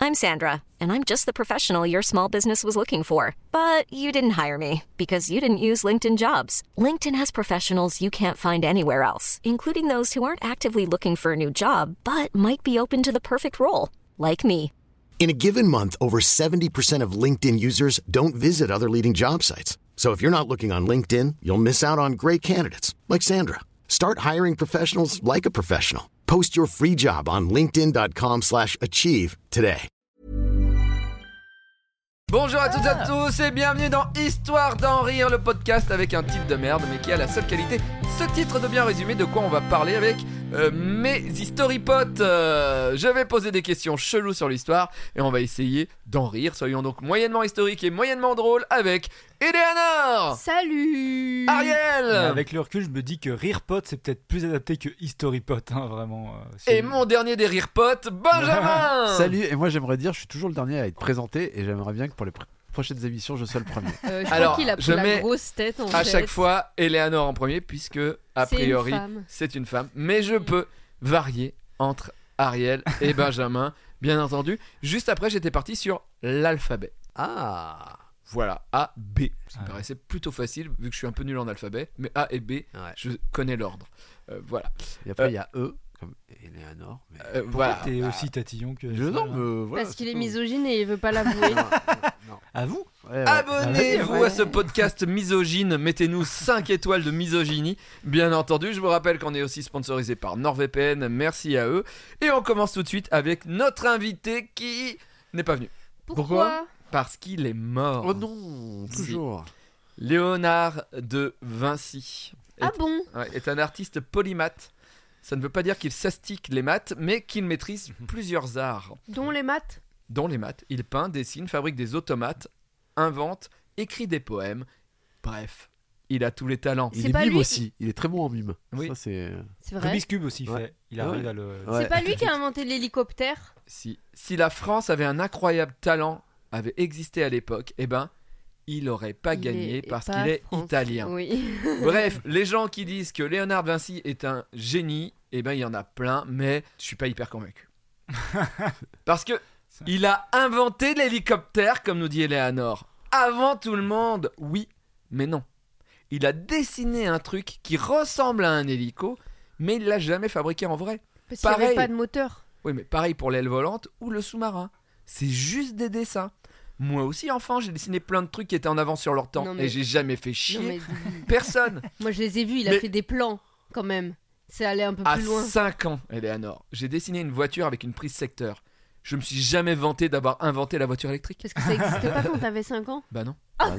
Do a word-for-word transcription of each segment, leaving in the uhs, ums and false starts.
I'm Sandra, and I'm just the professional your small business was looking for. But you didn't hire me because you didn't use LinkedIn Jobs. LinkedIn has professionals you can't find anywhere else, including those who aren't actively looking for a new job, but might be open to the perfect role, like me. In a given month, over seventy percent of LinkedIn users don't visit other leading job sites. So if you're not looking on LinkedIn, you'll miss out on great candidates like Sandra. Start hiring professionals like a professional. Post your free job on linkedin.com slash achieve today. Bonjour à toutes et à tous et bienvenue dans Histoire d'en rire, le podcast avec un titre de merde mais qui a la seule qualité, ce titre de bien résumer de quoi on va parler avec euh, mes historypotes. Euh, je vais poser des questions cheloues sur l'histoire et on va essayer d'en rire. Soyons donc moyennement historiques et moyennement drôles avec Eleanor. Salut Ariel. Mais avec le recul, je me dis que Rirepot c'est peut-être plus adapté que Historypot, hein, vraiment. Euh, c'est... Et mon dernier des Rirepotes, Benjamin. Salut, et moi j'aimerais dire, je suis toujours le dernier à être présenté et j'aimerais bien que pour les pr- prochaines émissions, je sois le premier. euh, Je Alors, crois qu'il a pris je la mets grosse tête en À fait. chaque fois, Eleanor en premier puisque a C'est priori une femme. c'est une femme, mais je peux varier entre Ariel et Benjamin, bien entendu. Juste après, j'étais parti sur l'alphabet. Ah. Voilà, A, B. Ça me Ah. paraissait plutôt facile vu que je suis un peu nul en alphabet, mais A et B, Ouais. je connais l'ordre. Euh, voilà. Et après, il Euh, y a E, comme Eleanor. Mais... Euh, Pourquoi voilà. t'es Bah, aussi tatillon que Je ça, non, là mais voilà. Parce qu'il c'est est tout. misogyne et il veut pas l'avouer. Non, non. À vous Ouais, ouais. Abonnez-vous Ouais. à ce podcast misogyne, mettez-nous cinq étoiles de misogynie. Bien entendu, je vous rappelle qu'on est aussi sponsorisé par NordVPN, merci à eux. Et on commence tout de suite avec notre invité qui n'est pas venu. Pourquoi Parce qu'il est mort. Oh non, toujours. Léonard de Vinci est, Ah bon ouais, est un artiste polymathe. Ça ne veut pas dire qu'il s'astique les maths, mais qu'il maîtrise plusieurs arts, Dont les maths dont les maths. Il peint, dessine, fabrique des automates, invente, écrit des poèmes. Bref, il a tous les talents. C'est Il est pas mime lui aussi. Il est très bon en mime. Oui. Ça, c'est... C'est vrai. Rubik's Cube aussi Ouais. fait. Il Ah arrive ouais. à le. Ouais. C'est pas lui qui a inventé l'hélicoptère Si, si la France avait un incroyable talent, avait existé à l'époque, eh ben, il n'aurait pas Il gagné est parce pas qu'il est français. italien. Oui. Bref, les gens qui disent que Léonard de Vinci est un génie, eh ben, il y en a plein, mais je suis pas hyper convaincu. Parce que il a inventé l'hélicoptère, comme nous dit Eleanor. Avant tout le monde, oui, mais non. Il a dessiné un truc qui ressemble à un hélico, mais il l'a jamais fabriqué en vrai. Parce qu'il n'y avait Pareil. pas de moteur. Oui, mais pareil pour l'aile volante ou le sous-marin. C'est juste des dessins. Moi aussi, enfant, j'ai dessiné plein de trucs qui étaient en avance sur leur temps Non, mais- et j'ai jamais fait Non, chier mais... personne. Moi je les ai vus, il a Mais- fait des plans quand même. C'est allé un peu À plus loin. cinq ans, Eleanor, j'ai dessiné une voiture avec une prise secteur. Je me suis jamais vanté d'avoir inventé la voiture électrique. Parce que ça existait pas quand t'avais cinq ans. Bah non.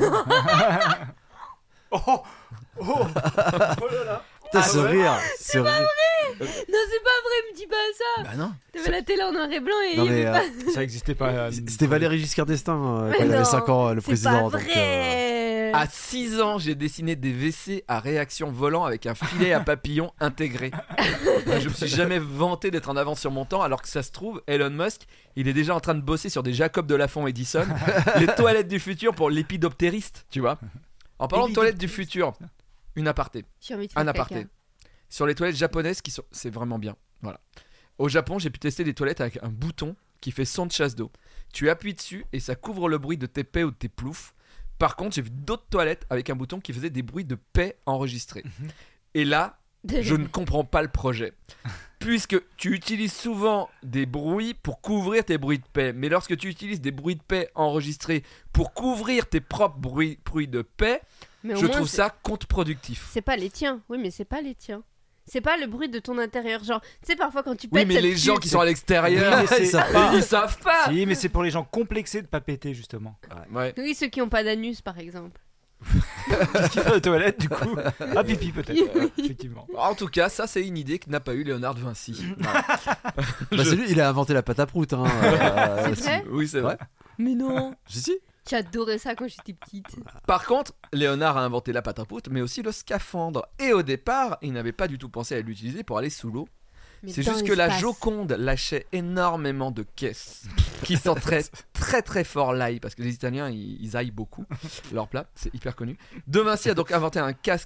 Oh Oh Oh là là Putain, Ah ce ouais. rire. Ce rire. Non, c'est pas vrai, me dis pas ça. Bah non. T'avais la télé en noir et blanc et Non, il y mais, avait euh, Ça existait pas. euh, C'était Valéry Giscard d'Estaing euh, quand Mais il avait non, cinq ans, euh, le c'est président. pas donc, euh, vrai. À six ans, j'ai dessiné des W C à réaction volant avec un filet à papillon intégré. Je me suis jamais vanté d'être en avance sur mon temps, alors que ça se trouve, Elon Musk, il est déjà en train de bosser sur des Jacob de Lafont Edison, les toilettes du futur pour l'épidoptériste, tu vois. En parlant de toilettes du futur, une aparté, J'ai envie de faire un aparté. caca. Sur les toilettes japonaises qui sont, c'est vraiment bien. Voilà. Au Japon, j'ai pu tester des toilettes avec un bouton qui fait son de chasse d'eau. Tu appuies dessus et ça couvre le bruit de tes paix ou de tes ploufs. Par contre, j'ai vu d'autres toilettes avec un bouton qui faisait des bruits de paix enregistrés. Et là, je ne comprends pas le projet. Puisque tu utilises souvent des bruits pour couvrir tes bruits de paix. Mais lorsque tu utilises des bruits de paix enregistrés pour couvrir tes propres bruits, bruits de paix, Mais au je moins, trouve c'est- ça contre-productif. C'est pas les tiens. Oui, mais c'est pas les tiens. C'est pas le bruit de ton intérieur. Genre, tu sais, parfois quand tu Oui, pètes. mais ça les te gens tue. qui sont à l'extérieur, Oui, mais c'est- ils savent pas. Ils savent pas. Si, mais c'est pour les gens complexés de pas péter justement. Ouais. Oui, ceux qui ont pas d'anus, par exemple. Qu'est-ce qu'il fait aux toilettes du coup Ah, pipi peut-être. Oui. Effectivement. En tout cas, ça c'est une idée que n'a pas eu Léonard de Vinci. Voilà. Bah, c'est lui, il a inventé la pâte à prout. Hein. euh, C'est vrai Oui, c'est vrai. Mais non. Si, si. J'adorais ça quand j'étais petite. Par contre, Léonard a inventé la pâte à prout, mais aussi le scaphandre. Et au départ, il n'avait pas du tout pensé à l'utiliser pour aller sous l'eau. Mais C'est dans juste que la l'espace. Joconde lâchait énormément de caisses qui sentaient très très fort l'ail, parce que les Italiens ils, ils aillent beaucoup leur plat, c'est hyper connu. De Vinci a donc inventé un casque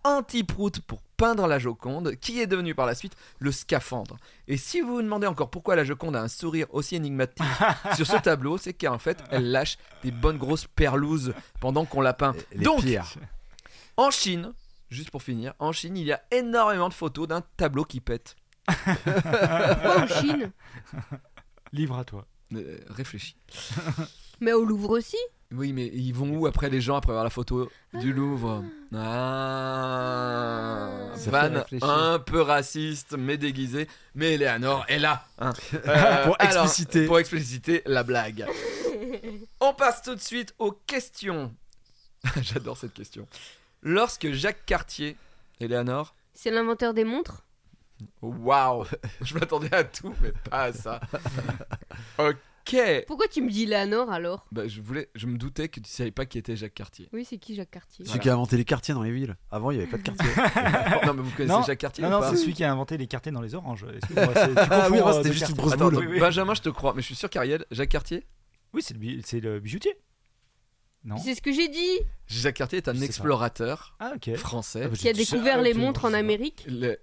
anti-prout pour peindre la Joconde, qui est devenu par la suite le scaphandre. Et si vous vous demandez encore pourquoi la Joconde a un sourire aussi énigmatique sur ce tableau, c'est qu'en fait, elle lâche des bonnes grosses perlouses pendant qu'on la peint. Les Donc, pires. en Chine, juste pour finir, en Chine, il y a énormément de photos d'un tableau qui pète. Pourquoi en Chine? Livre à toi. Euh, réfléchis. Mais au Louvre aussi. Oui, mais ils vont où après les gens après avoir la photo du Louvre? Ah, Ça fait vanne réfléchir. un peu raciste mais déguisée. Mais Eleanor est là hein. Euh, Pour alors, expliciter. pour expliciter la blague. On passe tout de suite aux questions. J'adore cette question. Lorsque Jacques Cartier, Eleanor, C'est l'inventeur des montres. waouh, je m'attendais à tout mais pas à ça. Ok. Pourquoi tu me dis Léonore alors? Bah, je voulais, je me doutais que tu savais pas qui était Jacques Cartier. Oui, c'est qui Jacques Cartier? Celui qui a inventé les quartiers dans les villes. Avant, il n'y avait pas de quartier. Non mais vous connaissez Non, Jacques Cartier Non, ou non, pas? c'est celui qui a inventé les quartiers dans les oranges. Excuse-moi, c'est- tu Ah confonds, oui, avant, euh, c'était deux juste une quartiers. grosse Attends, boule. attends, Oui, oui. Benjamin, je te crois, mais je suis sûr qu'Ariel, Jacques Cartier Oui, c'est le, bi- c'est le bijoutier. Non. C'est ce que j'ai dit. Jacques Cartier est un Je sais pas. explorateur Ah, ok. français Ah, bah, Qui a j'ai- découvert Ah, les ok, montres je en sais pas. Amérique. le-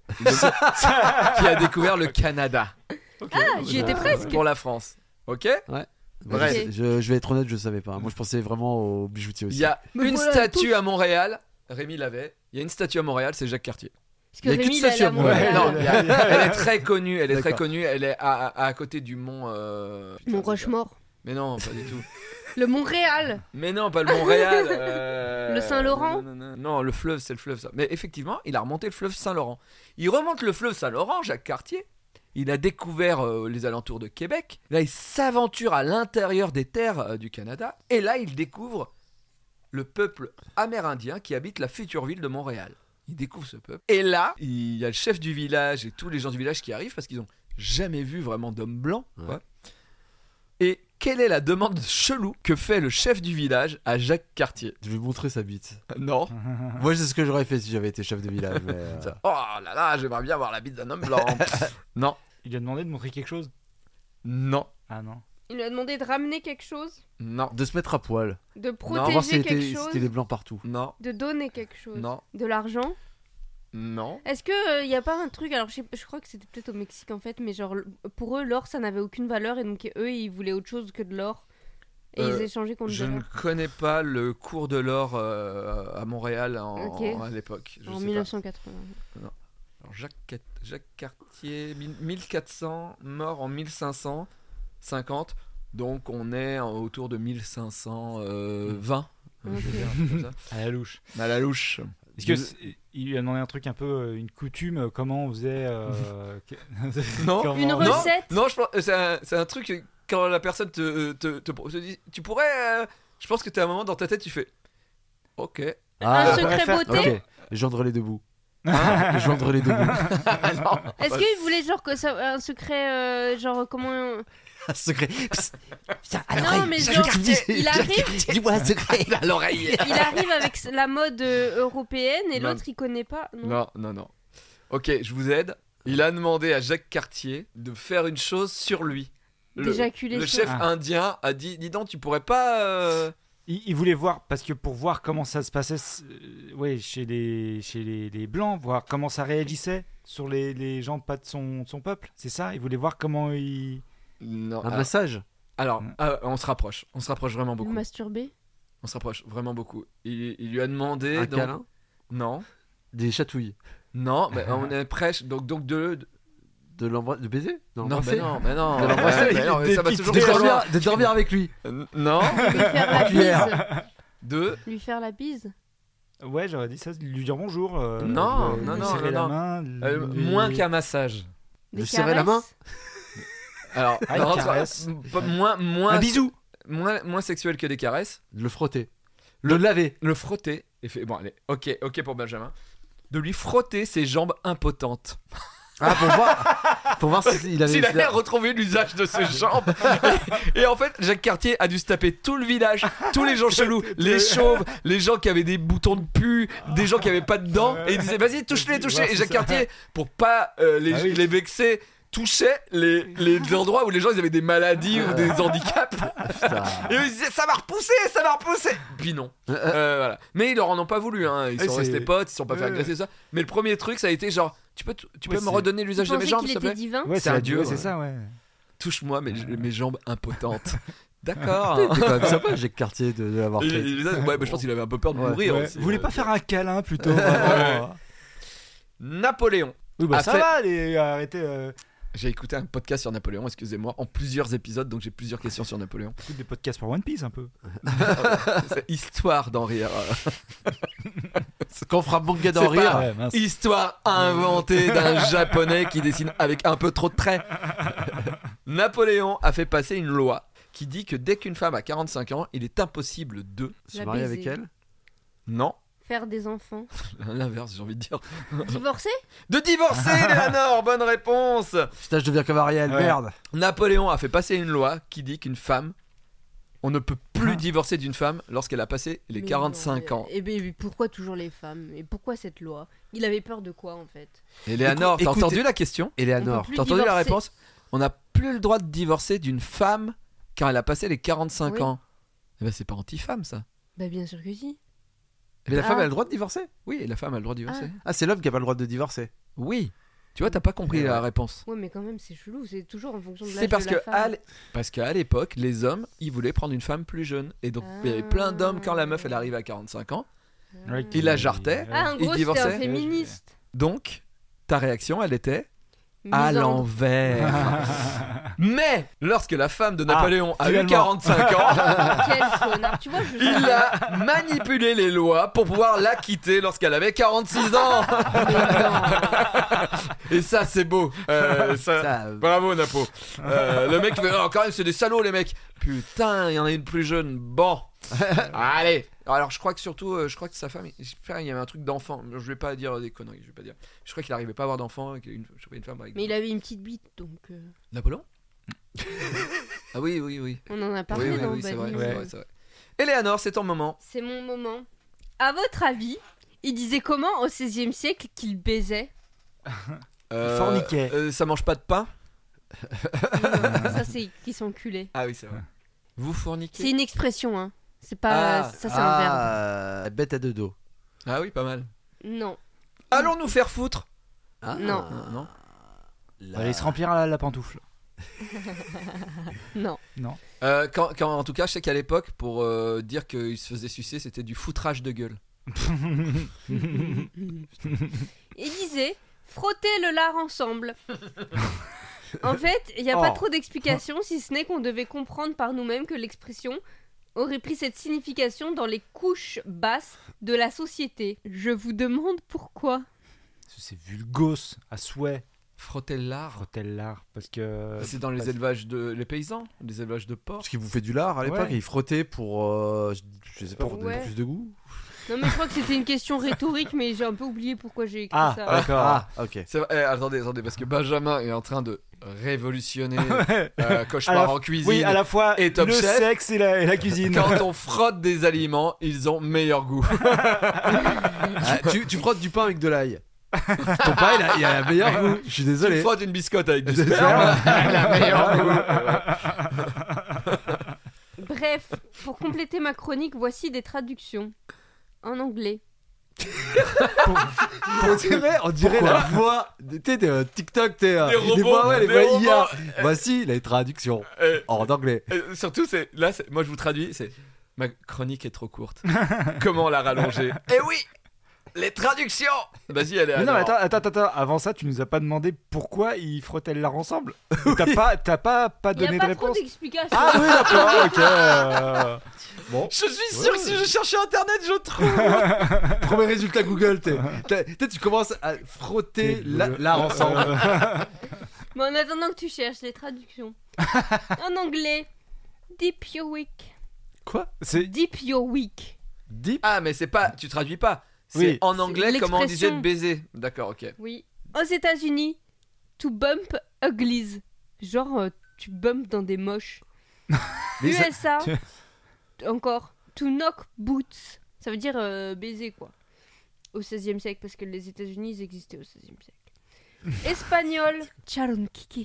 le- qui a découvert le Canada Ah, j'y étais Ah, presque. pour la France. Ok. Bah, Bref. je, je- je vais être honnête, je savais pas. Moi, je pensais vraiment aux bijoutiers Il aussi. y a Mais une voilà, statue tous. à Montréal. Rémi l'avait. Il y a une statue à Montréal, c'est Jacques Cartier. Parce que Il y a qu'une Rémi, il est statue à à Montréal. Montréal. Non, il y a- elle est très connue. Elle est très D'accord. connue. Elle est à, à, à côté du mont. Euh... putain, Mont c'est ça. Rochemort. Mais non, pas du tout. Le Montréal. Mais non, pas le Montréal. euh, Le Saint-Laurent. Non, non, non, non, le fleuve, c'est le fleuve ça. Mais effectivement, il a remonté le fleuve Saint-Laurent. Il remonte le fleuve Saint-Laurent, Jacques Cartier. Il a découvert euh, les alentours de Québec. Là, il s'aventure à l'intérieur des terres euh, du Canada. Et là, il découvre le peuple amérindien qui habite la future ville de Montréal. Il découvre ce peuple. Et là, il y a le chef du village et tous les gens du village qui arrivent parce qu'ils n'ont jamais vu vraiment d'homme blanc. quoi. Ouais. Et quelle est la demande chelou que fait le chef du village à Jacques Cartier? Je vais lui montrer sa bite. Non. Moi, c'est ce que j'aurais fait si j'avais été chef de village. Mais, euh, Ça- Oh là là, j'aimerais bien voir la bite d'un homme blanc. Non. Il lui a demandé de montrer quelque chose. Non. Ah non. Il lui a demandé de ramener quelque chose. Non. de se mettre à poil. De Voir si protéger c'était quelque si chose. c'était les blancs partout. Non. De donner quelque chose. Non. De l'argent. Non. Est-ce que il y a pas un truc, alors je, sais- je crois que c'était peut-être au Mexique en fait, mais genre l- pour eux l'or ça n'avait aucune valeur et donc eux ils voulaient autre chose que de l'or et Euh, ils échangeaient contre Je de ne l'or. connais pas le cours de l'or euh, à Montréal en, Ok. à l'époque. Je En sais mille neuf cent quatre-vingts. pas. Alors, Jacques, Cat- Jacques Cartier, mille- mille quatre cents, mort en mille cinq cent cinquante. Donc on est en- autour de mille cinq cent vingt. Ok. Je veux dire, un truc comme ça. À la louche. À la louche. Est-ce que c'est- il lui a demandé un truc un peu, euh, une coutume, euh, comment on faisait. euh, que- Non. comment- Une Non, recette. non, je pense c'est un, c'est un truc que quand la personne te, te, te, te dit tu pourrais euh, je pense que t'as un moment dans ta tête tu fais ok. Un Ah, secret faire- beauté. ok. Joindre les deux bouts. Hein Joindre les deux bouts. Est-ce qu'il voulait genre que ça, un secret euh, genre comment Un secret. Psst. Viens, à Non, l'oreille. mais Jacques genre, Cartier. il Jacques arrive- Cartier, dis-moi un secret. à l'oreille. il arrive avec la mode euh, européenne et Non. l'autre il connaît pas. Non. Non, non, non. Ok, je vous aide. Il a demandé à Jacques Cartier de faire une chose sur lui. Le, D'éjaculer le sur- chef Ah. indien a dit dis donc tu pourrais pas euh, Il, il voulait voir, parce que pour voir comment ça se passait euh, ouais, chez, les, chez les, les Blancs, voir comment ça réagissait sur les, les gens pas de son, de son peuple, c'est ça? Il voulait voir comment il... non. Un Alors, massage. alors, Mm. ah, on se rapproche. On se rapproche vraiment Le beaucoup. masturber. On se rapproche vraiment beaucoup. Il, il lui a demandé Un donc- câlin. Non. Des chatouilles. Non, mais on est prêche. Donc, donc de, de- De l'embra- de baiser. De non, l'embrasser. mais non, mais non. De l'embrasser. mais non, mais ça va Des toujours De trop loin. dormir, de dormir avec lui. Euh, Non. Lui faire la cuillère. bise. De. Lui faire la bise. Ouais, j'aurais dit ça, lui dire bonjour. euh, Non, le- non, lui non, serrer non, la main, euh, lui- moins qu'un massage. Des Lui serrer la caresses. Alors, Ah, une non, caresse. pas- moins, moins, Un bisou. moins, moins sexuel que des caresses. De le frotter. Le laver. Le frotter. Et fait, bon, allez, ok, ok pour Benjamin. De lui frotter ses jambes impotentes. Ah, pour voir. Pour voir s'il avait. S'il allait retrouver l'usage de ses jambes. Et, et en fait, Jacques Cartier a dû se taper tout le village, tous les gens chelous, les chauves, les gens qui avaient des boutons de pu, des gens qui avaient pas de dents. Et il disait, vas-y, touche-les, touche-les. Et Jacques Cartier, pour pas euh, les, Ah oui. les vexer, touchait les, les endroits où les gens ils avaient des maladies ou des handicaps. Putain. Et eux ils disaient ça va repousser, ça va repousser. Puis non. Euh, voilà. Mais ils leur en ont pas voulu. Hein. Ils Et sont c'est- restés potes, ils se sont pas fait Ouais. agresser ça. Mais le premier truc ça a été genre tu peux, tu peux Ouais, me c'est- redonner l'usage Tu de mes pensais jambes qu'il s'il te était plaît. divin? Ouais, C'est un dieu, ouais, c'est ouais. ça, ouais. Touche-moi mes, mes jambes impotentes. D'accord. C'est quand même sympa, Jacques Cartier, de, de l'avoir Il- fait. il- ouais, bah, je pense qu'il avait un peu peur de Ouais. mourir. Ouais. aussi. Vous voulez pas faire un câlin plutôt vraiment Napoléon. Oui, bah A ça fait- va, les... arrêtez. Euh... J'ai écouté un podcast sur Napoléon, excusez-moi, en plusieurs épisodes, donc j'ai plusieurs questions sur Napoléon. Écoute des podcasts pour One Piece un peu. C'est histoire d'en rire. Quand on fera manga C'est d'en pas- rire. Ouais, mince. Histoire inventée d'un japonais qui dessine avec un peu trop de traits. Napoléon a fait passer une loi qui dit que dès qu'une femme a quarante-cinq ans, il est impossible de... Se La marier baiser. avec elle. Non, Faire des enfants. l'inverse, j'ai envie de dire. Divorcer? De divorcer, Léonore, bonne réponse. Putain, je deviens comme Ariel, Ouais. merde. Napoléon a fait passer une loi qui dit qu'une femme, on ne peut plus divorcer d'une femme lorsqu'elle a passé les Mais quarante-cinq non, ans. Et ben mais pourquoi toujours les femmes? Et pourquoi cette loi? Il avait peur de quoi en fait? Et Léonore, t'as Écoutez- entendu la question? Eleanor. On peut plus T'as entendu la divorcer. réponse? On n'a plus le droit de divorcer d'une femme car elle a passé les quarante-cinq Oui. ans. Eh ben c'est pas anti-femme ça. Bah bien sûr que si. Mais la Ah. femme a le droit de divorcer. Oui, et la femme a le droit de divorcer. Ah, c'est l'homme qui a pas le droit de divorcer. Oui. Tu vois, t'as pas compris Ouais. la réponse. Ouais mais quand même c'est chelou, c'est toujours en fonction de l'âge C'est parce de que la femme. à l'é- parce qu'à l'époque, les hommes, ils voulaient prendre une femme plus jeune. Et donc, il y avait plein d'hommes, quand la meuf, elle arrive à quarante-cinq ans. Ouais, Il la jartait. Ah en Il gros c'était divorçait. un féministe. Donc, ta réaction, elle était à Misandre. l'envers. Mais, lorsque la femme de Napoléon a eu finalement. quarante-cinq ans, Quel connard, tu vois je il a manipulé les lois pour pouvoir la quitter lorsqu'elle avait quarante-six ans. Et ça, c'est beau. Euh, ça- Ça, euh, Bravo, Napo. Euh, le mec fait oh, quand même, c'est des salauds, les mecs. Putain, il y en a une plus jeune. Bon. Allez. Alors, je crois que surtout, euh, je crois que sa femme, j'espère il y avait un truc d'enfant. Je vais pas dire des conneries, je vais pas dire. Je crois qu'il arrivait pas à avoir d'enfant, qu'il a une, je sais pas, une femme avec. Mais il avait une petite bite donc euh, Napoléon. Ah oui, oui, oui. on en a Oui, parlé oui, dans oui, c'est vrai, Bali. c'est vrai, c'est vrai. Éléanore, c'est ton moment. C'est mon moment. À votre avis, il disait comment au seizième siècle qu'il baisait? Euh, forniquait. euh, ça mange pas de pain. Non, ça c'est qu'ils sont culés. Ah oui, c'est vrai. Vous fourniquez. C'est une expression hein. C'est pas Ah. ça c'est un verbe. ah, bête à deux dos. Ah oui, pas mal. Non. Allons nous faire foutre. Ah, Non. Non. la- Allez se remplir la, la pantoufle. Non. Euh, quand, quand- en tout cas, je sais qu'à l'époque, pour euh, dire qu'il se faisait sucer, c'était du foutrage de gueule. Il disait frotter le lard ensemble. En fait, il n'y a pas Oh. trop d'explications si ce n'est qu'on devait comprendre par nous-mêmes que l'expression aurait pris cette signification dans les couches basses de la société. Je vous demande pourquoi. C'est vulgos à souhait. Frotter l'art. Frotel l'art. Parce que. C'est dans les parce- élevages de les paysans, les élevages de porc. Parce qu'il vous fait du lard à l'époque Ouais. et il frottait pour, euh, je, je sais pas, pour donner Ouais. plus de goût. Non mais je crois que c'était une question rhétorique mais j'ai un peu oublié pourquoi j'ai écrit Ah, ça. d'accord. Ah, ok. C'est vrai. Eh, attendez, attendez, parce que Benjamin est en train de révolutionner euh, À la Cauchemar f- en cuisine. Oui, à la fois et Top le Chef. sexe et la, et la cuisine. Quand on frotte des aliments, ils ont meilleur goût. Ah, tu, tu frottes du pain avec de l'ail. Ton pain, il a, il a la meilleure goût. Je suis Tu désolé. frottes une biscotte avec du Du sperme, sperme. elle a meilleur goût. Bref, pour compléter ma chronique, voici des traductions en anglais. On dirait, on dirait Pourquoi la voix. Tu sais, des euh, TikTok, t'es. euh, Des des robots, voix, ouais, les des voix robots. I A. Voici les traductions Eh, en anglais. Et surtout, c'est là, c'est- moi je vous traduis, c'est ma chronique est trop courte. Comment la rallonger? Eh oui, les traductions. Vas-y, allez. Mais non, mais attends, attends, attends, attends, avant ça, tu nous as pas demandé pourquoi ils frottaient l'art ensemble. T'as pas, t'as pas, pas Il n'y donné a de pas trop réponse. d'explications. Ah oui, d'accord, ok. euh, Bon, Je suis sûr que si je cherche sur internet, je trouve. premier résultat Google, t'es. t'as- t'as- Tu commences à frotter T'es- la- l'art ensemble. Mais en attendant que tu cherches les traductions. En anglais, dip your wick. Quoi? C'est Dip your wick. Deep. Ah, mais c'est pas, tu traduis pas. C'est Oui. en anglais C'est comment on disait de l'expression. baiser. D'accord, ok. Oui. Aux États-Unis, to bump uglies. Genre, euh, tu bumpes dans des moches. Mais ça- U S A, tu- encore, to knock boots. Ça veut dire euh, baiser, quoi. Au seizième siècle, parce que les États-Unis, ils existaient au seizième siècle. Espagnol, echar un kiki.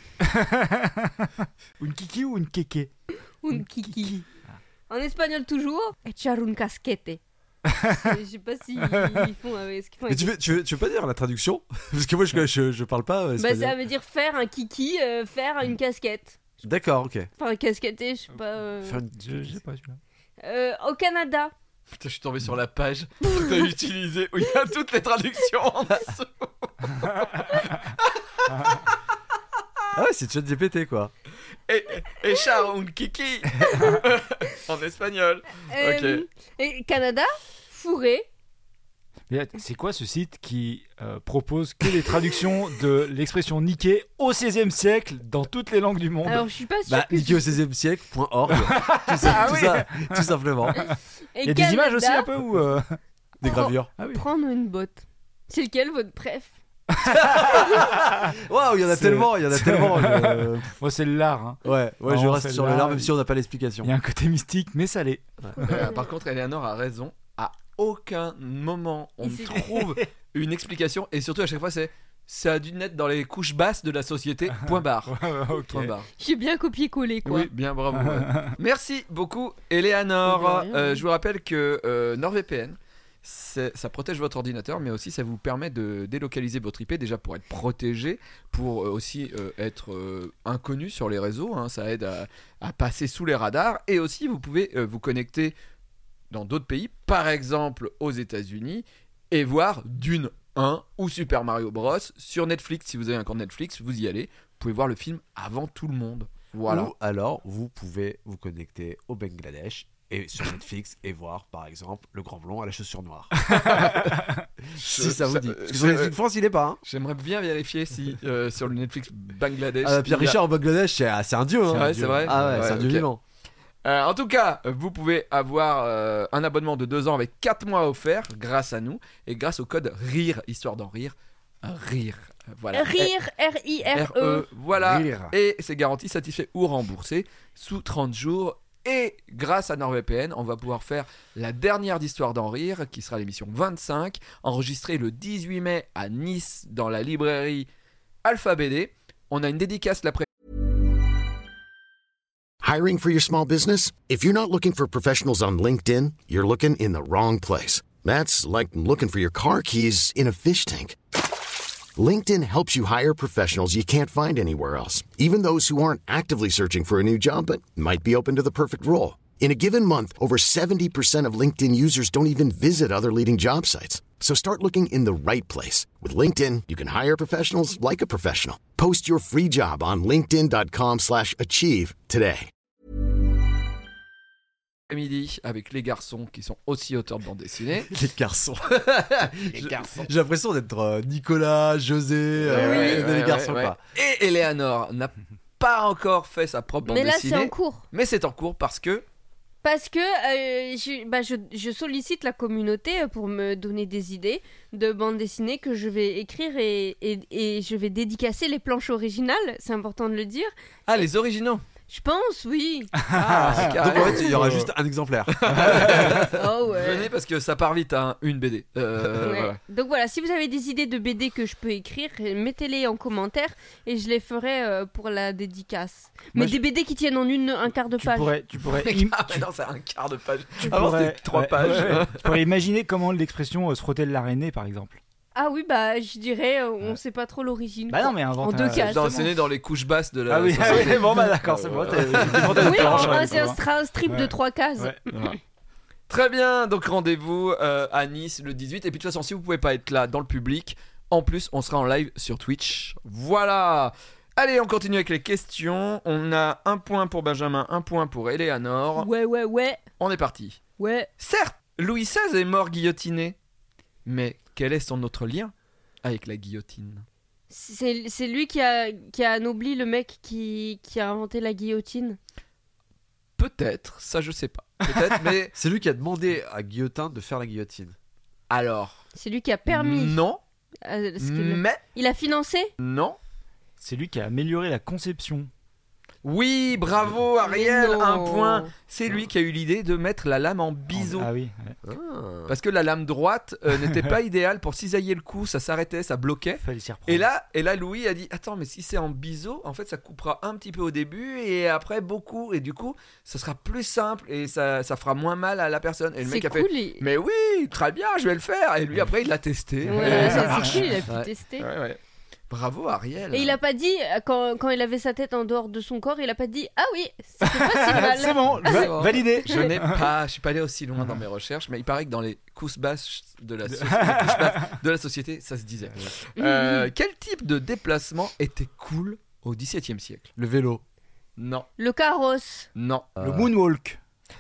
Une kiki ou une kéké? Un kiki. En espagnol toujours, echar un casquete. Je sais pas si ils font avec ce qu'ils font. Mais Avec... tu veux, tu, veux, tu veux pas dire la traduction? Parce que moi je, je, je parle pas Bah, espagnol. ça veut dire faire un kiki, euh, faire une casquette. D'accord, ok. Enfin, un casquetté, je sais pas. euh. Faire une- Je je sais pas celui-là. Euh, au Canada, Putain, je suis tombé sur la page que t'as utilisée où il y a toutes les traductions en dessous. Ah ouais, c'est ChatGPT quoi. Et, et char un kiki en espagnol. euh, Ok. et Canada, fourré. Mais c'est quoi ce site qui euh, propose que des traductions de l'expression niquer au seizième siècle dans toutes les langues du monde? Alors, je suis pas sûre. Bah, que niqué au seizième siècle point org. tout, ça, Ah tout, oui. ça, tout simplement. Et Il y a des Canada, images aussi un peu ou euh, Des gravures. Ah oui. Prendre une botte. C'est lequel votre préf? Waouh, il y en a C'est- tellement, il y en a tellement. je- Moi c'est l'art. Hein. Ouais, ouais, je Non, reste sur le celle-là, lard même si on n'a pas l'explication. Il y a un côté mystique mais salé. Euh, par contre, Eleanor a raison. À aucun moment on Et ne c'est- trouve une explication. Et surtout, à chaque fois, c'est ça a dû naître dans les couches basses de la société. Point barre. Ok. Point barre. J'ai bien copié-collé, quoi. Oui, bien, bravo. ouais. Merci beaucoup, Eleanor. De rien. Euh, je vous rappelle que euh, NordVPN, c'est- ça protège votre ordinateur, mais aussi ça vous permet de délocaliser votre I P, déjà pour être protégé, pour euh, aussi euh, être euh, inconnu sur les réseaux. Hein, ça aide à, à passer sous les radars. Et aussi, vous pouvez euh, vous connecter dans d'autres pays, par exemple aux États-Unis, et voir Dune un ou Super Mario Bros sur Netflix. Si vous avez un compte Netflix, vous y allez. Vous pouvez voir le film avant tout le monde. Voilà. Ou alors, vous pouvez vous connecter au Bangladesh et sur Netflix et voir, par exemple, le grand blond à la chaussure noire. si ça vous dit. Parce que sur je- Netflix France, il est pas. Hein. J'aimerais bien vérifier si euh, sur le Netflix Bangladesh. Ah, Pierre il y a- Richard au Bangladesh, c'est ah, c'est un dieu. C'est Hein. vrai, c'est vrai. Ah ouais, c'est un dieu ok. vivant. Euh, en tout cas, vous pouvez avoir euh, un abonnement de deux ans avec quatre mois offerts grâce à nous et grâce au code RIRE, histoire d'en rire. Rire. Voilà. Rire, R I R E. R-E, voilà. Rire. Et c'est garanti satisfait ou remboursé sous trente jours. Et grâce à NordVPN, on va pouvoir faire la dernière d'Histoire d'en rire, qui sera l'émission vingt-cinq, enregistrée le dix-huit mai à Nice dans la librairie Alpha B D. On a une dédicace l'après. Hiring for your small business? If you're not looking for professionals on LinkedIn, you're looking in the wrong place. That's like looking for your car keys in a fish tank. LinkedIn helps you hire professionals you can't find anywhere else, even those who aren't actively searching for a new job but might be open to the perfect role. In a given month, over seventy percent of LinkedIn users don't even visit other leading job sites. So start looking in the right place. With LinkedIn, you can hire professionals like a professional. Post your free job on linkedin dot com slash achieve today. Midi avec les garçons qui sont aussi auteurs de bande dessinée. Les garçons. Les J'ai- garçons. J'ai l'impression d'être euh, Nicolas, José, euh, Ouais, de ouais, les garçons ouais, quoi. ouais. Et Eleanor n'a pas encore fait sa propre bande Mais là, c'est dessinée. en cours. Mais c'est en cours parce que Parce que euh, je, bah, je, je sollicite la communauté pour me donner des idées de bandes dessinées que je vais écrire et, et, et je vais dédicacer les planches originales, c'est important de le dire. ah les originaux. Je pense, oui. Ah, Donc en fait, il y aura juste un exemplaire. Oh ouais. Venez parce que ça part vite, hein, une B D. Euh, Ouais. voilà. Donc voilà, si vous avez des idées de B D que je peux écrire, mettez-les en commentaire et je les ferai euh, pour la dédicace. Moi, Mais je- des B D qui tiennent en une, un quart de Tu page. pourrais, tu pourrais, Mais im- ah, tu non, c'est un quart de page. tu Avant pourrais- c'était trois ouais, pages. ouais, ouais. Tu pourrais imaginer comment l'expression euh, se frotter le larainé par exemple. Ah oui, bah je dirais, euh, on sait pas trop l'origine. Bah quoi. non mais invente En deux un- cases. Non, c'est né dans les couches basses de la. Ah oui, ah société. oui, bon bah d'accord, c'est bon. t'as- effectivement, t'as Oui, une en planche, vrai, ouais, c'est un, bon. stra- un strip de Ouais. trois cases. Ouais. Voilà. Très bien, donc rendez-vous euh, à Nice le dix-huit. Et puis de toute façon, si vous pouvez pas être là dans le public, en plus, on sera en live sur Twitch. Voilà. Allez, on continue avec les questions. On a un point pour Benjamin, un point pour Eleanor. Ouais, ouais, ouais, On est parti. ouais. Certes, Louis seize est mort guillotiné. Mais quel est son autre lien avec la guillotine? C'est c'est lui qui a, qui a anobli le mec qui, qui a inventé la guillotine. Peut-être, ça je sais pas. Peut-être, mais C'est lui qui a demandé à Guillotin de faire la guillotine. alors. C'est lui qui a permis. Non, à ce que le- mais Il a financé. non. C'est lui qui a amélioré la conception. Oui, bravo Mais Ariel, non. un point. C'est lui qui a eu l'idée de mettre la lame en biseau. Ah oui. ouais. Ah. Parce que la lame droite euh, n'était pas idéale pour cisailler le cou, ça s'arrêtait, ça bloquait. Fallait s'y reprendre. Et là, et là, Louis a dit attends, mais si c'est en biseau, en fait, ça coupera un petit peu au début et après beaucoup. Et du coup, ça sera plus simple et ça, ça fera moins mal à la personne. Et le C'est mec a cool. fait il- mais oui, très bien, je vais le faire. Et lui, après, il l'a testé. Ouais, ça c'est marche. cool, il a pu Ouais. tester. Ouais, ouais. Bravo Ariel. Et il a pas dit, euh, quand, quand il avait sa tête en dehors de son corps, il a pas dit ah oui, c'était pas si mal. C'est bon, C'est va- bon. validé. Je n'ai pas, je suis pas allé aussi loin dans mes recherches, mais il paraît que dans les couches basses de la, so- les couches basses de la société, ça se disait. Euh, quel type de déplacement était cool au XVIIe siècle? Le vélo. Non, Le carrosse. non. Le moonwalk.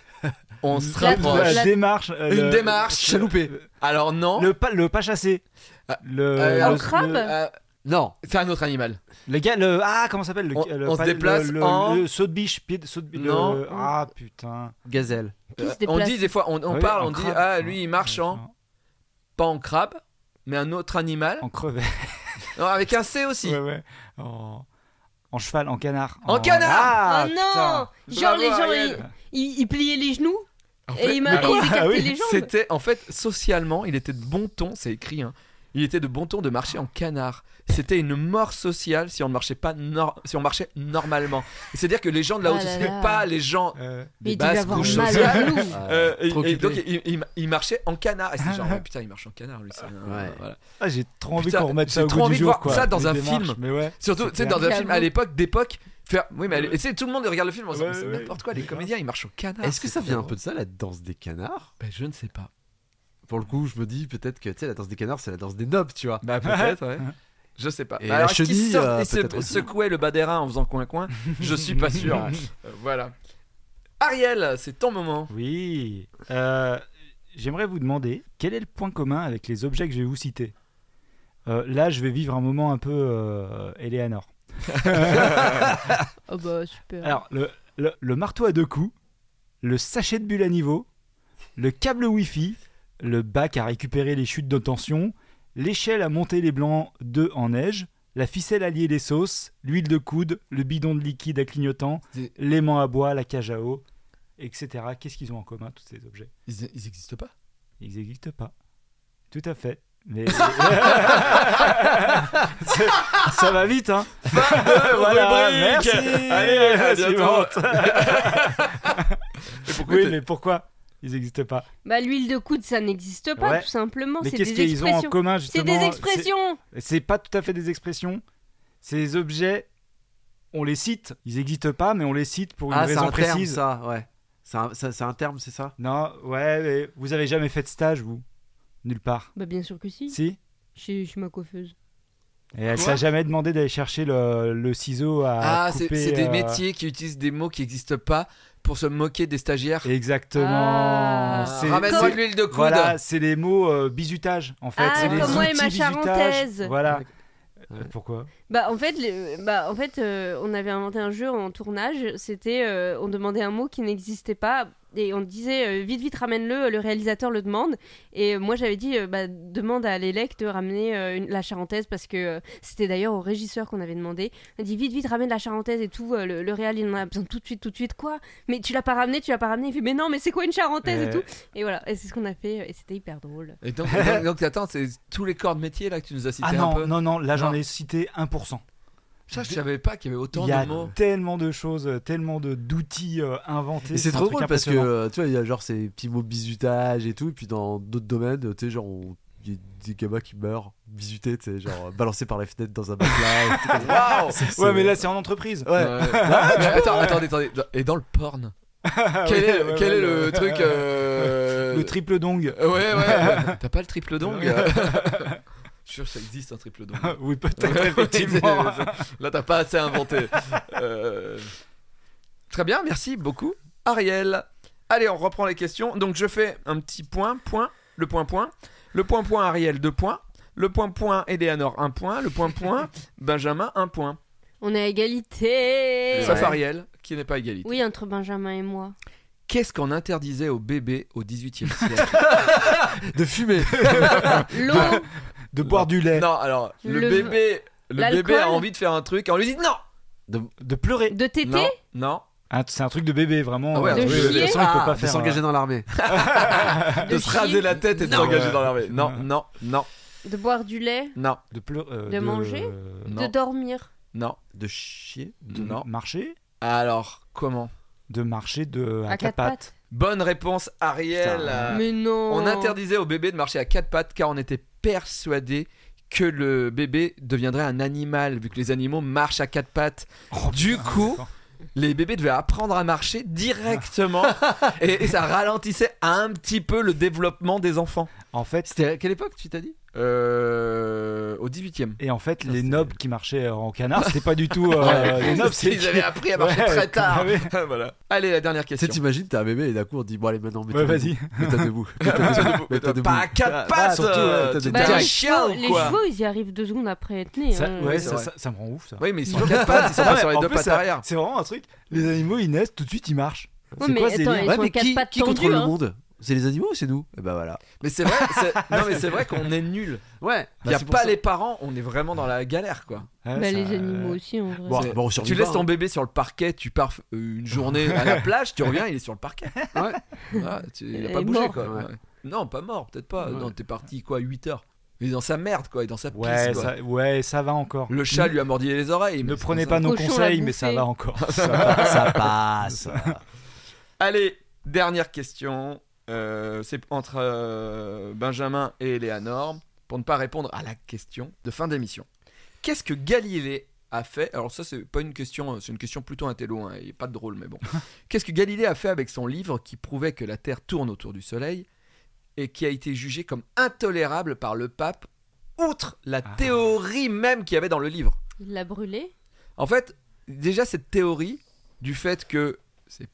On se La- rapproche. La, la- démarche. euh, Une le- démarche. Chaloupé. Alors non. Le pas, le pas chassé. Ah, Le, euh, En le- crabe le- Euh, Non. c'est un autre animal. Le gars, le ah comment ça s'appelle le, On- le- on se pas- déplace le, le- en- le saut de biche, pied de saut de le- Non. ah putain. Gazelle. Qui se Euh, on déplace. dit des fois, on, on Oui, parle, en on dit crabe. ah lui il marche en pas en crabe, mais un autre animal. en crevette. Non, avec un C aussi. Ouais ouais. En, en cheval, en canard. En canard Ah, oh putain. non. Genre Bravo, les gens, Ariel. ils, ils- ils pliaient les genoux En et fait, ils, mais m'a- quoi ils écartaient Ah oui. les jambes. C'était en fait socialement, il était de bon ton, c'est écrit, hein. Il était de bon ton de marcher en canard. C'était une mort sociale si on ne marchait pas nor- si on marchait normalement. C'est-à-dire que les gens de la Ah haute là société, là. pas les gens Euh, Mais des il devait basses avoir couches mal sociales. à nous. Euh, et, trop et occupé. donc il, il- il marchait en canard. Et c'est genre ouais, putain il marche en canard lui. C'est un- Ouais. voilà. ah, j'ai trop envie Putain, qu'on remette ça j'ai au trop goût envie du de jour voir quoi. ça dans Les un démarches, film. Mais ouais. Surtout tu sais dans un J'avoue. film à l'époque d'époque. Faire oui mais et tu sais tout le monde regarde le film en disant Ouais, mais c'est ouais. n'importe quoi les comédiens ils marchent au canard. Est-ce que c'est ça trop vient un drôle. peu de ça, la danse des canards? Ben je ne sais pas. Pour le coup, je me dis peut-être que tu sais, la danse des canards, c'est la danse des nobles, tu vois. Bah peut-être ouais. Je sais pas. Et Alors, la est-ce qu'il chenille, sort- euh, il se peut-être aussi. secouait le bas des reins en faisant coin-coin. Je suis pas sûr. Euh, voilà. Ariel, c'est ton moment. Oui. Euh, J'aimerais vous demander quel est le point commun avec les objets que je vais vous citer. Euh, là, je vais vivre un moment un peu euh, Eleanor. Oh bah super. Alors, le, le, le marteau à deux coups, le sachet de bulle à niveau, le câble Wi-Fi, le bac à récupérer les chutes de tension, l'échelle à monter les blancs d'œufs en neige, la ficelle à lier les sauces, l'huile de coude, le bidon de liquide à clignotant, C'est- l'aimant à bois, la cage à eau, et cetera. Qu'est-ce qu'ils ont en commun, tous ces objets? Ils, ils existent pas. Ils n'existent pas. Tout à fait. Mais C'est- ça va vite, hein. Voilà, rubrique. merci. Allez, à bientôt. Suivante. Et pourquoi Oui, t'es- mais pourquoi ils n'existent pas? Bah l'huile de coude ça n'existe pas Ouais. tout simplement. Mais C'est qu'est-ce des qu'ils ont en expressions. commun C'est justement? des expressions. C'est- C'est pas tout à fait des expressions. Ces objets, on les cite. Ils n'existent pas, mais on les cite pour une Ah, c'est raison un terme, précise. ça, ouais. C'est un, ça- c'est un terme, c'est ça? Non, ouais, mais vous avez jamais fait de stage, vous? Nulle part. Bah bien sûr que si. Si? Chez, chez ma coiffeuse. Et elle Quoi t'a jamais demandé d'aller chercher le, le ciseau à Ah, c'est couper. c'est des euh, métiers qui utilisent des mots qui n'existent pas pour se moquer des stagiaires. Exactement. Ah. C'est- Ramène-moi c'est- de l'huile de coude. Voilà, c'est les mots euh, bizutage en fait. Ah, c'est les comme moi et ma outils bizutage. charentaise. Voilà. Ouais. Euh, pourquoi? Bah en fait, le- bah, en fait euh, on avait inventé un jeu en tournage. C'était, euh, on demandait un mot qui n'existait pas et on disait euh, vite vite ramène-le. Le réalisateur le demande et euh, moi j'avais dit euh, bah, demande à l'élec de ramener euh, une- la charentaise parce que euh, c'était d'ailleurs au régisseur qu'on avait demandé. On a dit vite vite ramène la charentaise et tout. euh, le, le réal il en a besoin tout de suite tout de suite quoi. Mais tu l'as pas ramené, tu l'as pas ramené. Il fait mais non mais c'est quoi une charentaise Euh. et tout. Et voilà et c'est ce qu'on a fait et c'était hyper drôle. Et donc, et donc, donc, attends, c'est tous les corps de métier là que tu nous as cités Ah un non, peu. non, non, là j'en Non. ai cité un pour cent. Ça, je savais pas qu'il y avait autant Il y a de mots. tellement de choses, euh, tellement de d'outils euh, inventés. Et c'est un trop truc drôle parce que impressionnant. euh, tu vois, il y a genre ces petits mots bizutage et tout, et puis dans d'autres domaines, tu sais, genre, on- il y a des gamins qui meurent bisutés, tu sais, genre balancés par les fenêtres dans un matelas. et tout comme ça. C'est- Ouais, c'est- mais là c'est en entreprise. Ouais. Ouais. Mais attends, attendez, attendez. Et dans le porn, Ah quel ouais, est, ouais, quel ouais, est le ouais. truc euh, Le triple dong. Ouais, ouais. T'as pas le triple dong euh Je suis sûr que ça existe un triple dong. Oui, peut-être, effectivement. Là, t'as pas assez inventé. Euh, Très bien, merci beaucoup, Ariel. Allez, on reprend les questions. Donc, je fais un petit point, point, le point, point. Le point, point, Ariel, deux points. Le point, point, Eleanor, un point. Le point, point, Benjamin, un point. On est à égalité. Sauf Ouais. Ariel, qui n'est pas égalité. Oui entre Benjamin et moi. Qu'est-ce qu'on interdisait aux bébés au dix-huitième siècle? De fumer. L'eau. De boire du lait. Non, alors, le, Le- bébé, le l'alcool. bébé a envie de faire un truc et on lui dit non, De, De pleurer. De téter. Non, non. Un- c'est un truc de bébé, vraiment. Ah ouais, euh, de oui, chier. de toute façon, il peut Ah, pas de faire. s'engager euh, dans l'armée. De se raser la tête et de Non. s'engager Ouais. dans l'armée. Non, non, non, De boire du lait. non, De pleurer. euh, De manger Non. De dormir. non. De chier. De Non. marcher. Alors, comment? De marcher de, à, À quatre quatre pattes. pattes. Bonne réponse, Ariel. Putain. Euh, Mais non. On interdisait au bébé de marcher à quatre pattes car on était persuadé que le bébé deviendrait un animal vu que les animaux marchent à quatre pattes. Oh, Du putain, coup, d'accord. les bébés devaient apprendre à marcher directement et, et ça ralentissait un petit peu le développement des enfants. En fait, C'était à quelle époque, tu t'as dit? Euh, au dix-huitième. et en fait, Putain, les c'est- nobles qui marchaient en canard, c'était pas du tout euh, les nobles, c'est Ils avaient appris à marcher Ouais, très tard. ouais. Voilà. Allez, la dernière Tu sais, question. t'imagines, t'es un bébé et d'un coup on te dit bon allez maintenant mets-toi Ouais, debout. vas-y. Mets-toi debout. Mets-toi debout. Mets-toi debout. Pas à quatre Ah, pattes, surtout, euh, ouais, t'as tu- des t'es Bah, un les chien chevaux, ou les quoi? chevaux, ils y arrivent deux secondes après être nés. Ça, hein. ouais, c'est ça, vrai. ça, ça me rend ouf ça. Oui, mais ils sont sur quatre pattes, ils sont pas sur les En deux plus, pattes ça- arrière. C'est vraiment un truc. Les animaux ils naissent, tout de suite ils marchent. Ouais, c'est mais quoi ce attends, délire ils Ouais, sont mais quatre qui, pattes qui tendues, contrôle le hein. monde? C'est les animaux ou c'est nous? Et bah voilà. Mais c'est vrai, c'est- non mais c'est vrai qu'on est nuls. Ouais. Il y a pas les parents, on est vraiment dans la galère quoi. Ouais, Bah, ça- les animaux aussi en vrai. Bon, C'est- bon, on Tu survit laisses pas, ton hein. bébé sur le parquet, tu pars euh, une journée à la plage, tu reviens, il est sur le parquet. Ouais. Ah, tu- il a Il pas est bougé mort. quoi. Ouais. Ouais. Non, pas mort, peut-être pas. Ouais. Non, t'es parti quoi, huit heures. Il est dans sa merde quoi, il est dans sa pisse Ouais, quoi. ça, ouais, ça va encore. Le chat lui a mordi les oreilles. Ne mais c'est prenez ça. pas nos Cochon l'a conseils, mais bouffé. ça va encore. Ça passe. Ça passe. Allez, dernière question. Euh, c'est entre euh, Benjamin et Eleanor pour ne pas répondre à la question de fin d'émission. Qu'est-ce que Galilée a fait? Alors ça c'est pas une question, c'est une question plutôt intello, hein, il n'y a pas de drôle mais bon. Qu'est-ce que Galilée a fait avec son livre qui prouvait que la Terre tourne autour du Soleil et qui a été jugé comme intolérable par le pape outre la Ah. théorie même qu'il y avait dans le livre? Il l'a brûlé. En fait, déjà cette théorie du fait que c'est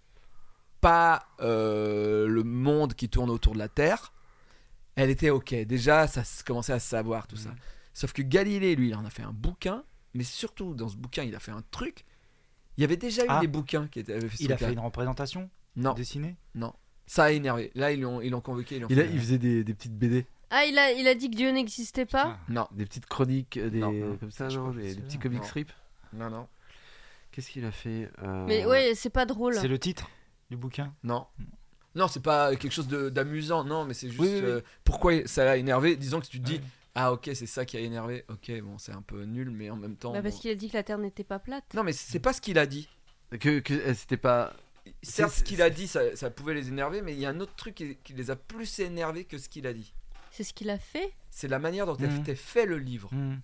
pas euh, le monde qui tourne autour de la Terre, elle était ok. Déjà, ça se commençait à se savoir tout ça. Sauf que Galilée, lui, il en a fait un bouquin, mais surtout dans ce bouquin, il a fait un truc. Il y avait déjà eu Ah. des bouquins qui étaient avaient fait ce Il a truc-là. fait une représentation Non, dessinée. non. Ça a énervé. Là, ils l'ont, ils l'ont convoqué. Ils l'ont Il, a- fait- il faisait des, des petites B D, Ah, il a, il a dit que Dieu n'existait pas. Non, des petites chroniques, euh, des Non, non. comme ça, Je non, crois que des, c'est des petits ça. comic Non. strips. non, non, Qu'est-ce qu'il a fait? Euh, Mais ouais, c'est pas drôle. C'est le titre du bouquin. non. Non, c'est pas quelque chose de- d'amusant. Non, mais c'est juste Oui, oui, oui. euh, pourquoi ça a énervé. Disons que tu te dis, Ouais. ah ok, c'est ça qui a énervé. Ok, bon, c'est un peu nul, mais en même temps. Bah, parce bon. qu'il a dit que la Terre n'était pas plate. Non, mais c'est pas ce qu'il a dit. Que, que euh, c'était pas. Certes, C'est- ce qu'il a dit, ça, ça pouvait les énerver, mais il y a un autre truc qui, qui les a plus énervés que ce qu'il a dit. C'est ce qu'il a fait. C'est la manière dont Mhm. était fait le livre. Hmm.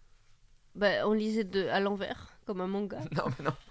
Bah, on lisait de à l'envers, comme un manga. Non, mais non.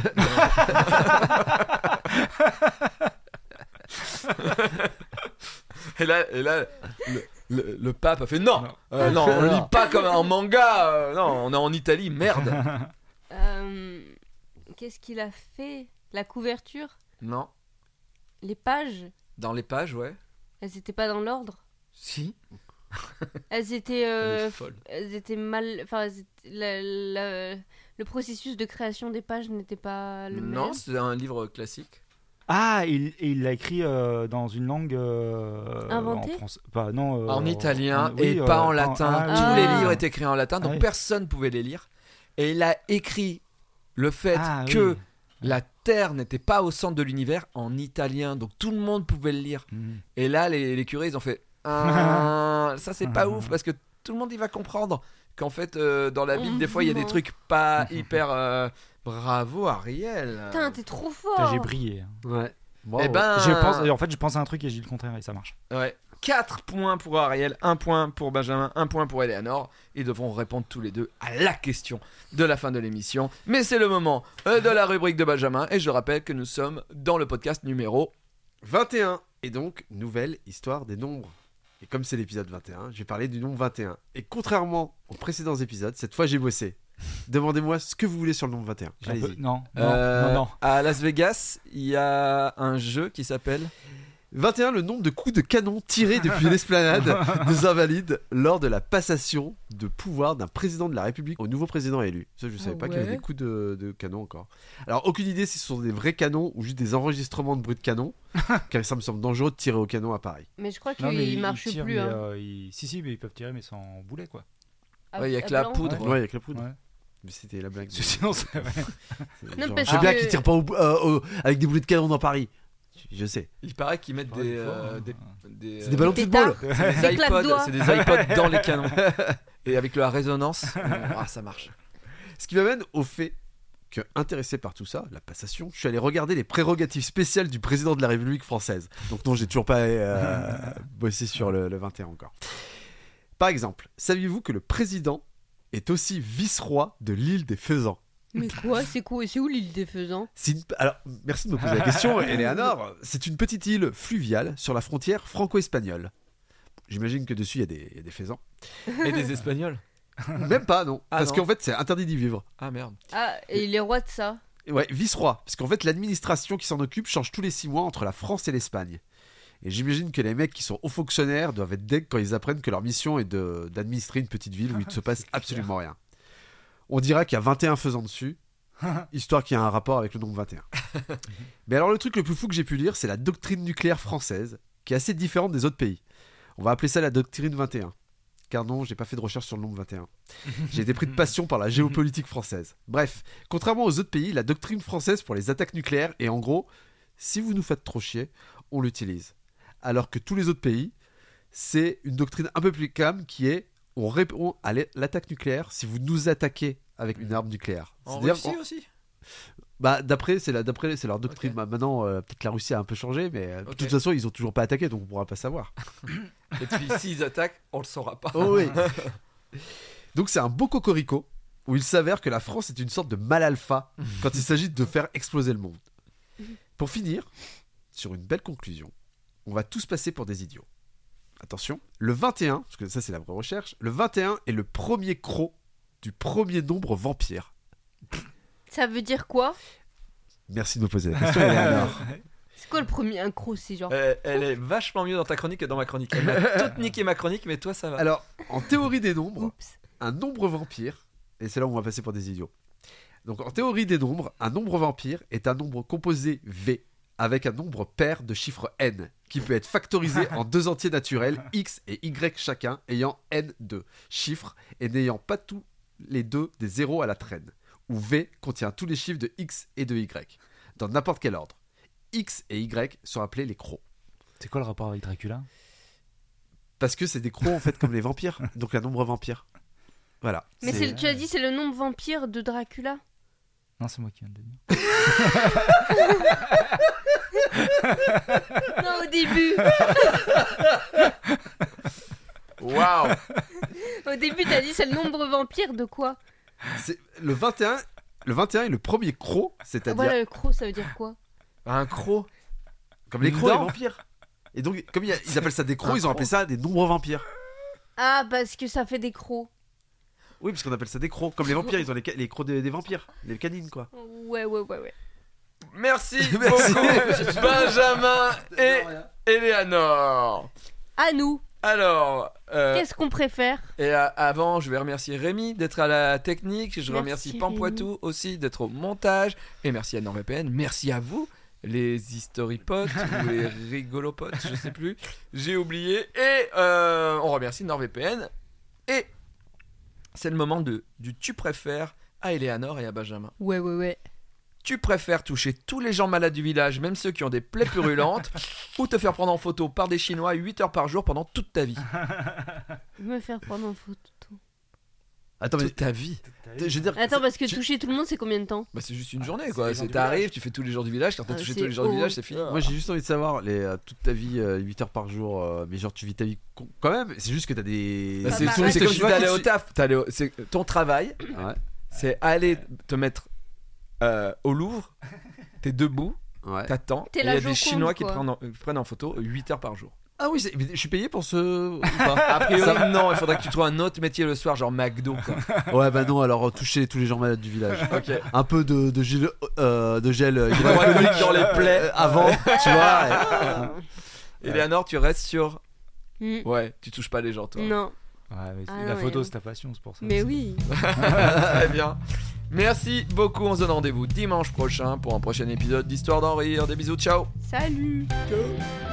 et là, et là le, le- le pape a fait non, Non. euh, non, on lit pas comme un manga. euh, non, on est en Italie, merde. Euh, Qu'est-ce qu'il a fait? La couverture, Non, les pages, dans les pages, ouais. elles étaient pas dans l'ordre. Si. Elles étaient, Elle euh, est folle. elles étaient mal. Enfin, elles étaient- la- la- le processus de création des pages n'était pas le Non, même. c'est un livre classique. Ah, il et il l'a écrit euh, dans une langue euh, Inventée en français. Pas, non, euh, En italien en- et oui, pas euh, en latin. ah, oui. Tous Ah. les livres étaient écrits en latin, donc Ah oui. personne pouvait les lire. Et il a écrit le fait Ah, que oui. la Terre n'était pas au centre de l'univers en italien, donc tout le monde pouvait le lire. Hmm. Et là, les, les curés, ils ont fait ah, ça c'est pas ouf parce que tout le monde il va comprendre qu'en fait euh, dans la Bible des fois il y a des Non. trucs pas hyper euh, bravo Ariel. Putain, t'es trop Putain, fort. j'ai brillé. Ouais. Eh ben, Je pense, en fait, je pense à un truc et j'ai dit le contraire et ça marche. ouais. quatre points pour Ariel, un point pour Benjamin, un point pour Eleanor. Ils devront répondre tous les deux à la question de la fin de l'émission. Mais c'est le moment euh, de la rubrique de Benjamin. Et je rappelle que nous sommes dans le podcast numéro vingt et un. Et donc, nouvelle histoire des nombres. Et comme c'est l'épisode vingt et un, j'ai parlé du nombre vingt et un. Et contrairement aux précédents épisodes, cette fois j'ai bossé. Demandez-moi ce que vous voulez sur le nombre vingt et un. J'ai un peu- Allez-y. Non, non, Euh, non, non. À Las Vegas, il y a un jeu qui s'appelle vingt et un, le nombre de coups de canon tirés depuis l'esplanade des Invalides lors de la passation de pouvoir d'un président de la République au nouveau président élu. Ça, je savais Ah pas qu'il y avait ouais. des coups de, de canon encore. Alors, aucune idée si ce sont des vrais canons ou juste des enregistrements de bruit de canon, car ça me semble dangereux de tirer au canon à Paris. Mais je crois Non, mais qu'il ils marche tirent, plus. mais, hein. euh, ils- Si, si, mais ils peuvent tirer, mais sans boulet, quoi. À- ouais, il y a à que la blanc. poudre. Ouais, avec la poudre. Ouais. Mais c'était la blague. Sinon, c'est- ouais. C'est Non, genre, parce je sais bien que- qu'ils tirent pas au- euh, au- avec des boulets de canon dans Paris. Je- Je sais. Il paraît qu'ils mettent Ouais, des, des fois, euh, hein. des, des, C'est des euh, ballons de Des football. c'est Des des éclats de iPods, doigts. c'est des iPods dans les canons. Et avec la résonance, ah, ça marche. Ce qui m'amène au fait que, intéressé par tout ça, la passation, je suis allé regarder les prérogatives spéciales du président de la République française. Donc non, j'ai toujours pas euh, bossé sur le, le vingt et un encore. Par exemple, saviez-vous que le président est aussi vice-roi de l'île des Faisans? Mais quoi, c'est quoi, c'est où l'île des Faisans? C'est une- Alors, merci de me poser la question, Eleanor. C'est une petite île fluviale sur la frontière franco-espagnole. J'imagine que dessus, il y a des, il y a des faisans. Et des Espagnols. Même pas, non. Ah, parce non. qu'en fait, c'est interdit d'y vivre. Ah merde. Ah, et il est roi de ça. Ouais, vice-roi. Parce qu'en fait, l'administration qui s'en occupe change tous les six mois entre la France et l'Espagne. Et j'imagine que les mecs qui sont hauts fonctionnaires doivent être deg quand ils apprennent que leur mission est de, d'administrer une petite ville où il ne se passe absolument rien. On dira qu'il y a vingt et un faisans dessus, histoire qu'il y ait un rapport avec le nombre vingt et un. Mais alors, le truc le plus fou que j'ai pu lire, c'est la doctrine nucléaire française, qui est assez différente des autres pays. On va appeler ça la doctrine vingt et un. Car non, j'ai pas fait de recherche sur le nombre vingt et un. J'ai été pris de passion par la géopolitique française. Bref, contrairement aux autres pays, la doctrine française pour les attaques nucléaires est en gros, si vous nous faites trop chier, on l'utilise. Alors que tous les autres pays, c'est une doctrine un peu plus calme qui est, on répond à l'attaque nucléaire si vous nous attaquez avec une arme nucléaire. En C'est-à-dire, Russie on- aussi. bah, d'après, c'est, la, d'après, c'est leur doctrine. Ok. Bah, maintenant, euh, peut-être que la Russie a un peu changé, mais euh, de Ok. toute façon, ils ont toujours pas attaqué, donc on pourra pas savoir. Et puis s'ils attaquent, on le saura pas. Oh oui. Donc c'est un beau cocorico où il s'avère que la France est une sorte de mal alpha quand il s'agit de faire exploser le monde. Pour finir, sur une belle conclusion, on va tous passer pour des idiots. Attention, le vingt et un, parce que ça c'est la vraie recherche, le vingt et un est le premier croc du premier nombre vampire. Ça veut dire quoi? Merci de me poser la question, Eleanor. C'est quoi le premier incro, c'est genre? Euh, elle est vachement mieux dans ta chronique que dans ma chronique. Elle m'a toute niqué ma chronique, mais toi ça va. Alors, en théorie des nombres, Oups. un nombre vampire, et c'est là où on va passer pour des idiots. Donc en théorie des nombres, un nombre vampire est un nombre composé V avec un nombre pair de chiffres n qui peut être factorisé en deux entiers naturels x et y chacun ayant n deux chiffres et n'ayant pas tous les deux des zéros à la traîne, où V contient tous les chiffres de x et de y dans n'importe quel ordre. X et y sont appelés les crocs C'est quoi le rapport avec Dracula? parce que c'est des crocs en fait comme les vampires, donc un nombre vampire. Voilà. Mais C'est- c'est le- tu as dit c'est le nombre vampire de Dracula? Non, c'est moi qui viens de le dire. Non, au début. Waouh. Au début, t'as dit c'est le nombre vampire de quoi? c'est le vingt et un. Le vingt et un est le premier croc, c'est-à-dire Voilà, le croc, ça veut dire quoi? Un croc. comme les Une crocs, les dent. vampires. Et donc, comme il y a- ils appellent ça des crocs, Un ils ont appelé ça des nombres vampires. Ah, parce que ça fait des crocs. Oui, parce qu'on appelle ça des crocs. Comme les vampires, ils ont les, ca- les crocs des, des vampires, les canines, quoi. Ouais, ouais, ouais, ouais. Merci, Merci. beaucoup, Benjamin et Eleanor. À nous, Alors, euh, qu'est-ce qu'on préfère? et euh, avant, je vais remercier Rémi d'être à la technique. Je Merci, remercie Pampoitou aussi d'être au montage. Et merci à NordVPN. Merci à vous, les historypotes ou les rigolopotes, je sais plus. J'ai oublié. Et euh, on remercie NordVPN. Et c'est le moment de, du tu préfères à Eleanor et à Benjamin. Ouais, ouais, ouais. Tu préfères toucher tous les gens malades du village, même ceux qui ont des plaies purulentes, ou te faire prendre en photo par des Chinois huit heures par jour pendant toute ta vie? Me faire prendre en photo. Attends, mais Toute ta vie. je veux dire. Attends, parce que tu- toucher tout le monde, c'est combien de temps? Bah c'est juste une Ah, journée c'est quoi. les gens C'est- du T'arrives, tu fais tous les jours du village, quand t'as Ah, touché c'est tous les jours du haut. village, c'est fini. Moi, j'ai juste envie de savoir, les, euh, toute ta vie, euh, huit heures par jour, euh, mais genre, tu vis ta vie con- quand même. C'est juste que t'as des. Bah, Bah, c'est bah, c'est ouais. comme si Chinois t'allais qui au te- taf. T'allais au- c'est- Ton travail, Ouais, c'est aller te mettre euh, au Louvre, t'es debout, ouais. t'attends, T'es et il y la a des Joconde, Chinois qui te quoi. prennent en, euh, prennent en photo huit heures par jour. Ah oui, c'est- mais je suis payé pour ce. ou pas A priori, non, il faudrait que tu trouves un autre métier le soir, genre McDo quoi. Ouais, bah non, alors euh, toucher tous les gens malades du village. Ok. Un peu de, de gel, euh, de gel euh, Hydraulique dans les plaies. euh, avant, tu vois. et- Eleanor, tu restes sur. Hmm. Ouais, tu touches pas les gens toi. Non, Ouais, mais Ah la non, photo, mais- c'est ta passion, c'est pour ça. mais oui. Très bien. Merci beaucoup. On se donne rendez-vous dimanche prochain pour un prochain épisode d'Histoire d'en rire. Des bisous, ciao. Salut. Ciao.